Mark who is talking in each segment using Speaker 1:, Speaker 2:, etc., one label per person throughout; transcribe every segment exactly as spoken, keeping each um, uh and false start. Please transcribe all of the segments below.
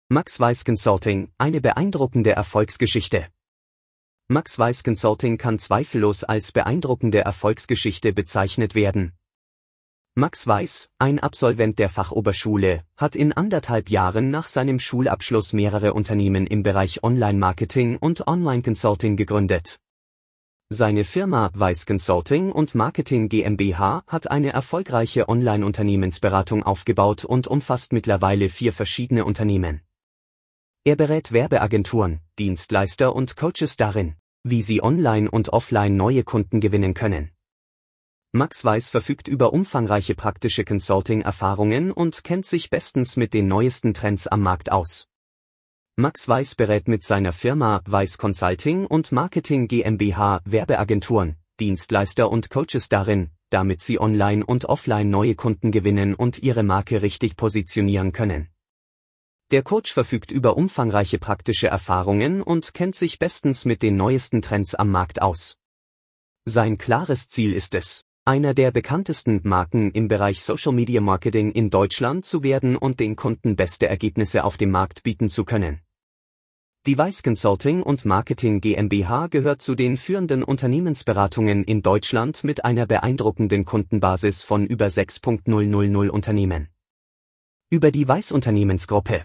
Speaker 1: Max Weiß Consulting, eine beeindruckende Erfolgsgeschichte. Max Weiß Consulting kann zweifellos als beeindruckende Erfolgsgeschichte bezeichnet werden. Max Weiß, ein Absolvent der Fachoberschule, hat in anderthalb Jahren nach seinem Schulabschluss mehrere Unternehmen im Bereich Online-Marketing und Online-Consulting gegründet. Seine Firma Weiß Consulting und Marketing GmbH hat eine erfolgreiche Online-Unternehmensberatung aufgebaut und umfasst mittlerweile vier verschiedene Unternehmen. Er berät Werbeagenturen, Dienstleister und Coaches darin, wie sie online und offline neue Kunden gewinnen können. Max Weiß verfügt über umfangreiche praktische Consulting-Erfahrungen und kennt sich bestens mit den neuesten Trends am Markt aus. Max Weiß berät mit seiner Firma Weiß Consulting und Marketing GmbH Werbeagenturen, Dienstleister und Coaches darin, damit sie online und offline neue Kunden gewinnen und ihre Marke richtig positionieren können. Der Coach verfügt über umfangreiche praktische Erfahrungen und kennt sich bestens mit den neuesten Trends am Markt aus. Sein klares Ziel ist es, einer der bekanntesten Marken im Bereich Social Media Marketing in Deutschland zu werden und den Kunden beste Ergebnisse auf dem Markt bieten zu können. Die Weiß Consulting und Marketing GmbH gehört zu den führenden Unternehmensberatungen in Deutschland mit einer beeindruckenden Kundenbasis von über sechstausend Unternehmen. Über die Weiß Unternehmensgruppe.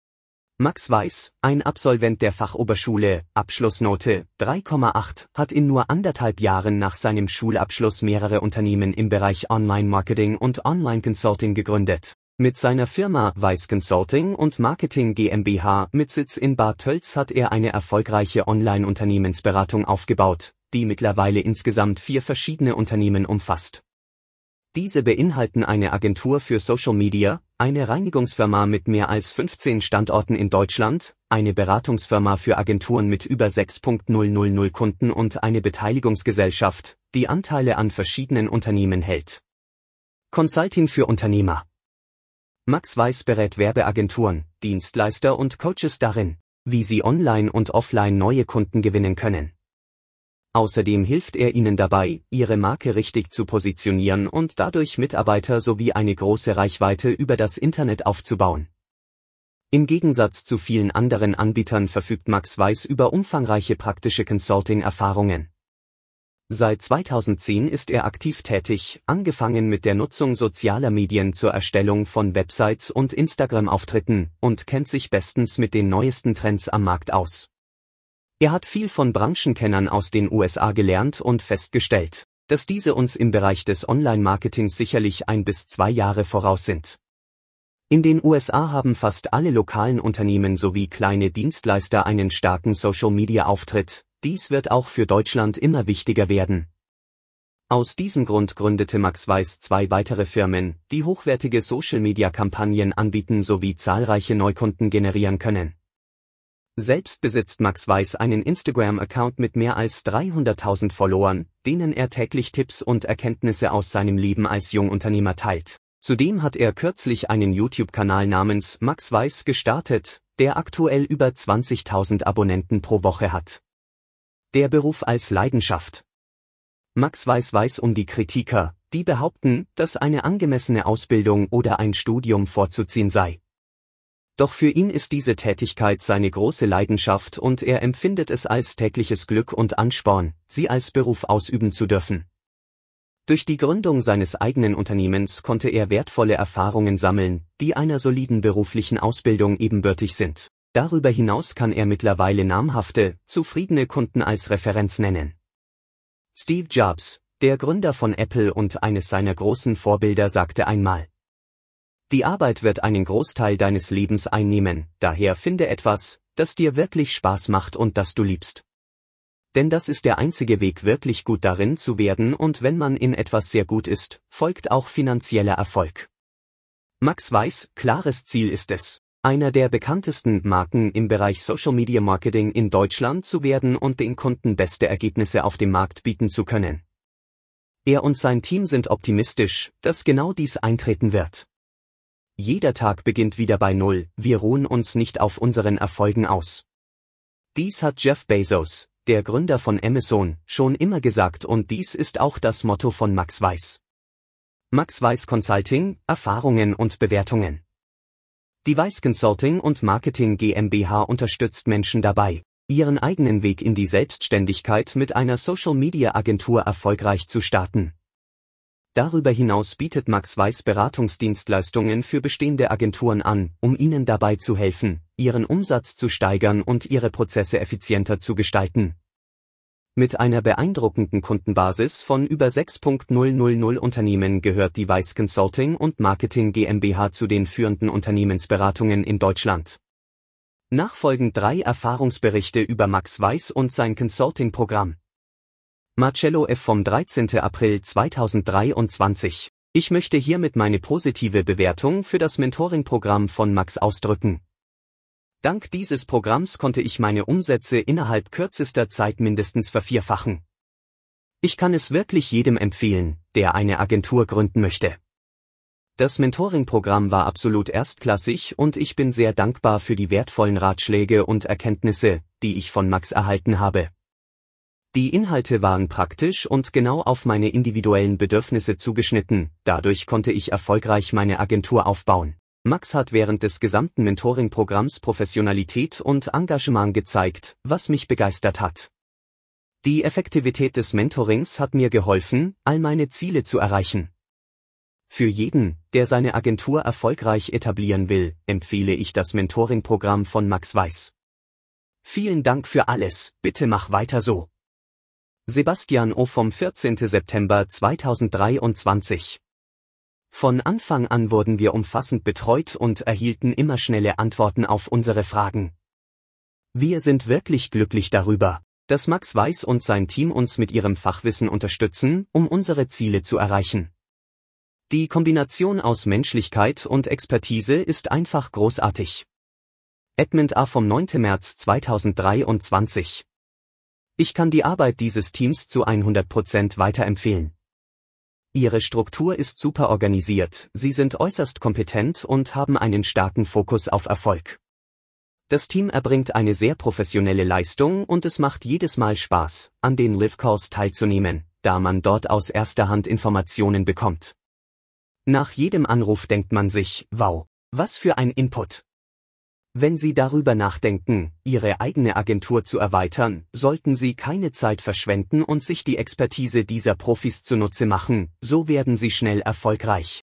Speaker 1: Max Weiß, ein Absolvent der Fachoberschule, Abschlussnote drei Komma acht, hat in nur anderthalb Jahren nach seinem Schulabschluss mehrere Unternehmen im Bereich Online-Marketing und Online-Consulting gegründet. Mit seiner Firma Weiß Consulting und Marketing GmbH mit Sitz in Bad Tölz hat er eine erfolgreiche Online-Unternehmensberatung aufgebaut, die mittlerweile insgesamt vier verschiedene Unternehmen umfasst. Diese beinhalten eine Agentur für Social Media, eine Reinigungsfirma mit mehr als fünfzehn Standorten in Deutschland, eine Beratungsfirma für Agenturen mit über sechstausend Kunden und eine Beteiligungsgesellschaft, die Anteile an verschiedenen Unternehmen hält. Consulting für Unternehmer. Max Weiß berät Werbeagenturen, Dienstleister und Coaches darin, wie sie online und offline neue Kunden gewinnen können. Außerdem hilft er ihnen dabei, ihre Marke richtig zu positionieren und dadurch Mitarbeiter sowie eine große Reichweite über das Internet aufzubauen. Im Gegensatz zu vielen anderen Anbietern verfügt Max Weiß über umfangreiche praktische Consulting-Erfahrungen. Seit zweitausendzehn ist er aktiv tätig, angefangen mit der Nutzung sozialer Medien zur Erstellung von Websites und Instagram-Auftritten und kennt sich bestens mit den neuesten Trends am Markt aus. Er hat viel von Branchenkennern aus den U S A gelernt und festgestellt, dass diese uns im Bereich des Online-Marketings sicherlich ein bis zwei Jahre voraus sind. In den U S A haben fast alle lokalen Unternehmen sowie kleine Dienstleister einen starken Social-Media-Auftritt. Dies wird auch für Deutschland immer wichtiger werden. Aus diesem Grund gründete Max Weiß zwei weitere Firmen, die hochwertige Social-Media-Kampagnen anbieten sowie zahlreiche Neukunden generieren können. Selbst besitzt Max Weiß einen Instagram-Account mit mehr als dreihunderttausend Followern, denen er täglich Tipps und Erkenntnisse aus seinem Leben als Jungunternehmer teilt. Zudem hat er kürzlich einen YouTube-Kanal namens Max Weiß gestartet, der aktuell über zwanzigtausend Abonnenten pro Woche hat. Der Beruf als Leidenschaft. Max Weiß weiß um die Kritiker, die behaupten, dass eine angemessene Ausbildung oder ein Studium vorzuziehen sei. Doch für ihn ist diese Tätigkeit seine große Leidenschaft und er empfindet es als tägliches Glück und Ansporn, sie als Beruf ausüben zu dürfen. Durch die Gründung seines eigenen Unternehmens konnte er wertvolle Erfahrungen sammeln, die einer soliden beruflichen Ausbildung ebenbürtig sind. Darüber hinaus kann er mittlerweile namhafte, zufriedene Kunden als Referenz nennen. Steve Jobs, der Gründer von Apple und eines seiner großen Vorbilder, sagte einmal: Die Arbeit wird einen Großteil deines Lebens einnehmen, daher finde etwas, das dir wirklich Spaß macht und das du liebst. Denn das ist der einzige Weg, wirklich gut darin zu werden, und wenn man in etwas sehr gut ist, folgt auch finanzieller Erfolg. Max Weiß, klares Ziel ist es, einer der bekanntesten Marken im Bereich Social Media Marketing in Deutschland zu werden und den Kunden beste Ergebnisse auf dem Markt bieten zu können. Er und sein Team sind optimistisch, dass genau dies eintreten wird. Jeder Tag beginnt wieder bei Null, wir ruhen uns nicht auf unseren Erfolgen aus. Dies hat Jeff Bezos, der Gründer von Amazon, schon immer gesagt und dies ist auch das Motto von Max Weiß. Max Weiß Consulting, Erfahrungen und Bewertungen. Die Weiss Consulting und Marketing GmbH unterstützt Menschen dabei, ihren eigenen Weg in die Selbstständigkeit mit einer Social-Media-Agentur erfolgreich zu starten. Darüber hinaus bietet Max Weiss Beratungsdienstleistungen für bestehende Agenturen an, um ihnen dabei zu helfen, ihren Umsatz zu steigern und ihre Prozesse effizienter zu gestalten. Mit einer beeindruckenden Kundenbasis von über sechshunderttausend Unternehmen gehört die Weiss Consulting und Marketing GmbH zu den führenden Unternehmensberatungen in Deutschland. Nachfolgend drei Erfahrungsberichte über Max Weiss und sein Consulting-Programm. Marcello F. vom dreizehnten April zweitausenddreiundzwanzig. Ich möchte hiermit meine positive Bewertung für das Mentoring-Programm von Max ausdrücken. Dank dieses Programms konnte ich meine Umsätze innerhalb kürzester Zeit mindestens vervierfachen. Ich kann es wirklich jedem empfehlen, der eine Agentur gründen möchte. Das Mentoring-Programm war absolut erstklassig und ich bin sehr dankbar für die wertvollen Ratschläge und Erkenntnisse, die ich von Max erhalten habe. Die Inhalte waren praktisch und genau auf meine individuellen Bedürfnisse zugeschnitten, dadurch konnte ich erfolgreich meine Agentur aufbauen. Max hat während des gesamten Mentoring-Programms Professionalität und Engagement gezeigt, was mich begeistert hat. Die Effektivität des Mentorings hat mir geholfen, all meine Ziele zu erreichen. Für jeden, der seine Agentur erfolgreich etablieren will, empfehle ich das Mentoring-Programm von Max Weiss. Vielen Dank für alles, bitte mach weiter so. Sebastian O. vom vierzehnten September zweitausenddreiundzwanzig. Von Anfang an wurden wir umfassend betreut und erhielten immer schnelle Antworten auf unsere Fragen. Wir sind wirklich glücklich darüber, dass Max Weiss und sein Team uns mit ihrem Fachwissen unterstützen, um unsere Ziele zu erreichen. Die Kombination aus Menschlichkeit und Expertise ist einfach großartig. Edmund A. vom neunten März zweitausenddreiundzwanzig. Ich kann die Arbeit dieses Teams zu hundert Prozent weiterempfehlen. Ihre Struktur ist super organisiert, sie sind äußerst kompetent und haben einen starken Fokus auf Erfolg. Das Team erbringt eine sehr professionelle Leistung und es macht jedes Mal Spaß, an den Live-Calls teilzunehmen, da man dort aus erster Hand Informationen bekommt. Nach jedem Anruf denkt man sich, wow, was für ein Input. Wenn Sie darüber nachdenken, Ihre eigene Agentur zu erweitern, sollten Sie keine Zeit verschwenden und sich die Expertise dieser Profis zunutze machen, so werden Sie schnell erfolgreich.